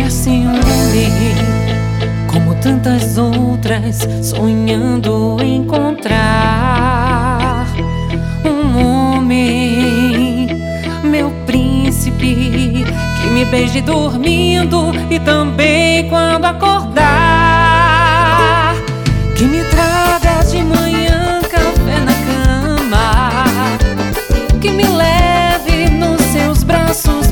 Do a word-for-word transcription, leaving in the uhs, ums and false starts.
Perseguindo-me como tantas outras, sonhando encontrar um homem, meu príncipe, que me beije dormindo e também quando acordar, que me traga de manhã café na cama, que me leve nos seus braços